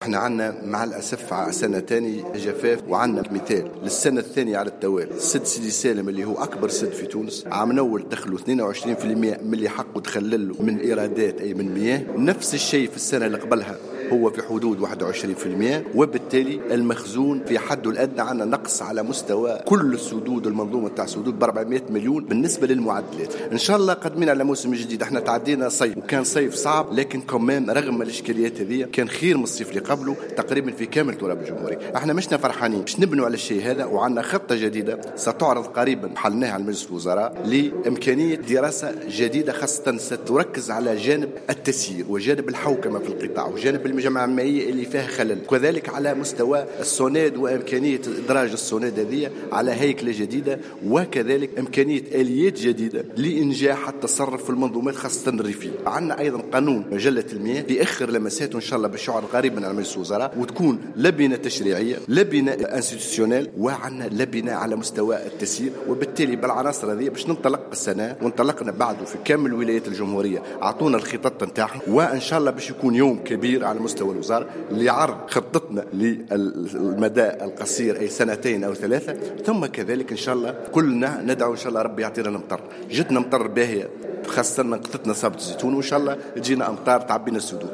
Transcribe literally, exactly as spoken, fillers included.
احنا عنا مع الأسف سنة تاني جفاف، وعنا مثال للسنة الثانية على التوالي سد سيدي سالم اللي هو أكبر سد في تونس. عام أول دخلوا اثنين وعشرين بالمئة من اللي حقه تخلله من إيرادات أي من مياه. نفس الشيء في السنة اللي قبلها هو في حدود واحد وعشرين بالمئة، وبالتالي المخزون في حده الأدنى عنا نقص على مستوى كل السدود المنظومة تاع السدود ب أربعمئة مليون بالنسبة للمعدلات. إن شاء الله قادمين على موسم جديد. احنا تعدينا صيف وكان صيف صعب، لكن كمان رغم الإشكاليات هذه كان خير من الصيف اللي قبله تقريبا في كامل تراب الجمهورية. احنا مشنا فرحانين باش نبنوا على الشيء هذا، وعندنا خطة جديدة ستعرض قريبا حلناها على مجلس الوزراء لإمكانية دراسة جديدة خاصة ستركز على جانب التسيير وجانب الحوكمة في القطاع وجانب الجماعة المائية اللي فيها خلل، وكذلك على مستوى السوناد وإمكانية إدراج السوناد هذه على هيكلة جديدة، وكذلك إمكانية آليات جديدة لإنجاح التصرف في المنظومات خاصة الريفية. عندنا أيضا قانون مجلة المياه بآخر لمساته إن شاء الله باش يعرض قريبا على مجلس الوزراء، وتكون لبنة تشريعية لبنة انستيتيونيل وعندنا لبنة على مستوى التسيير. وبالتالي بالعناصر هذه باش ننطلق السنة، وانطلقنا بعده في كامل ولايات الجمهورية. أعطونا الخطط نتاعهم، وإن شاء الله باش يكون يوم كبير على مستوى الوزارة لعرض خطتنا للمدى القصير أي سنتين أو ثلاثة. ثم كذلك إن شاء الله كلنا ندعو إن شاء الله ربي يعطينا المطر. جتنا مطر باهية خاصة نقطتنا صابت الزيتون، وإن شاء الله تجينا أمطار تعبينا السدود.